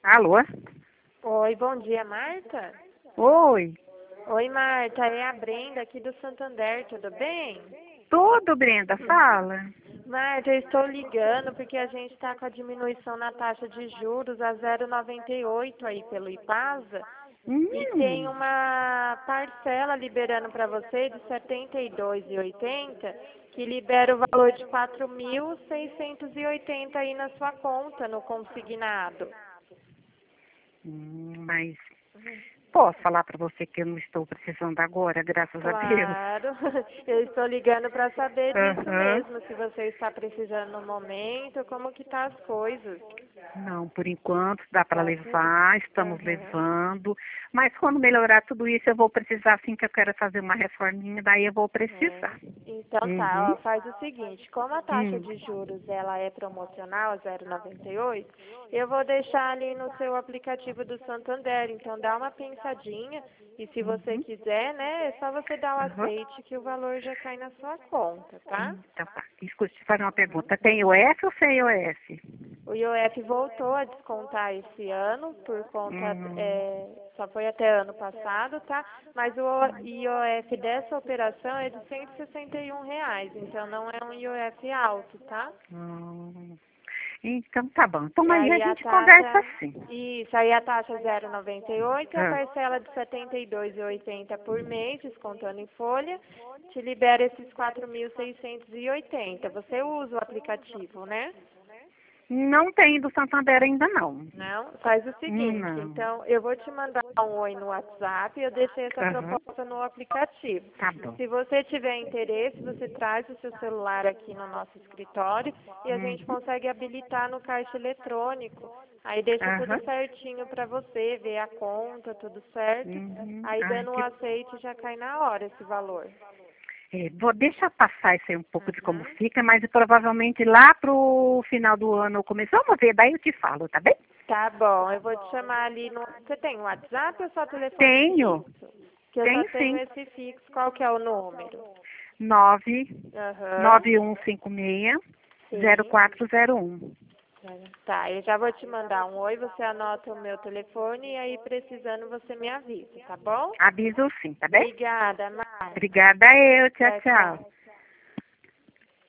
Alô? Oi, bom dia, Marta? Oi. Oi, Marta, é a Brenda aqui do Santander, tudo bem? Tudo, Brenda, fala. Marta, eu estou ligando porque a gente está com a diminuição na taxa de juros a 0,98 aí pelo IPASA e tem uma parcela liberando para você de R$ 72,80 que libera o valor de 4.680 aí na sua conta, no consignado. Mas posso falar para você que eu não estou precisando agora, graças a Deus. Claro, eu estou ligando para saber disso Aham. mesmo, se você está precisando no momento, como que tá as coisas. Não, por enquanto dá para Tá tudo. levar, estamos Aham. levando. Mas quando melhorar tudo isso, eu vou precisar, assim que eu quero fazer uma reforminha, daí eu vou É. precisar. Então tá, Uhum. ó, faz o seguinte, como a taxa Hum. de juros ela é promocional, 0,98, eu vou deixar ali no seu aplicativo do Santander, então dá uma pensadinha e se você Uhum. quiser, né, é só você dar o Aham. aceite que o valor já cai na sua conta, tá? Então tá. Escuta, te fazer uma pergunta. Tem IOF ou sem IOF? O IOF voltou a descontar esse ano, por conta, Hum. só foi até ano passado, tá? Mas o IOF dessa operação é de R$ 161, então não é um IOF alto, tá? Hum. Então tá bom. Então E aí a aí a gente conversa taxa, assim. isso, aí a taxa 0,98 e a Ah. parcela de R$ 72,80 por mês, descontando em folha, te libera esses 4.680. Você usa o aplicativo, né? Não tem do Santander ainda não. Não? Faz o seguinte, Não. então eu vou te mandar um oi no WhatsApp e eu deixei essa Aham. proposta no aplicativo. Tá bom. Se você tiver interesse, você traz o seu celular aqui no nosso escritório e a gente Uhum. consegue habilitar no caixa eletrônico. Aí deixa tudo Aham. certinho para você, ver a conta, tudo certo. Uhum. Aí Ai, dando um aceite já cai na hora esse valor. vou deixar passar isso aí um pouco de como Uhum. fica, mas provavelmente lá pro final do ano, começar a ver, daí eu te falo, tá bem? Tá bom, eu vou te chamar ali no. Você tem um WhatsApp ou só telefone Tenho. fixo? Que eu só Tenho tenho sim. esse fixo. Qual que é o número? 9 Aham. 9156 Sim. 0401. Tá, eu já vou te mandar um oi, você anota o meu telefone e aí precisando você me avisa, tá bom? Aviso sim, tá bem? Obrigada, Marta. Obrigada eu. Tchau, Tchau, tchau. tchau.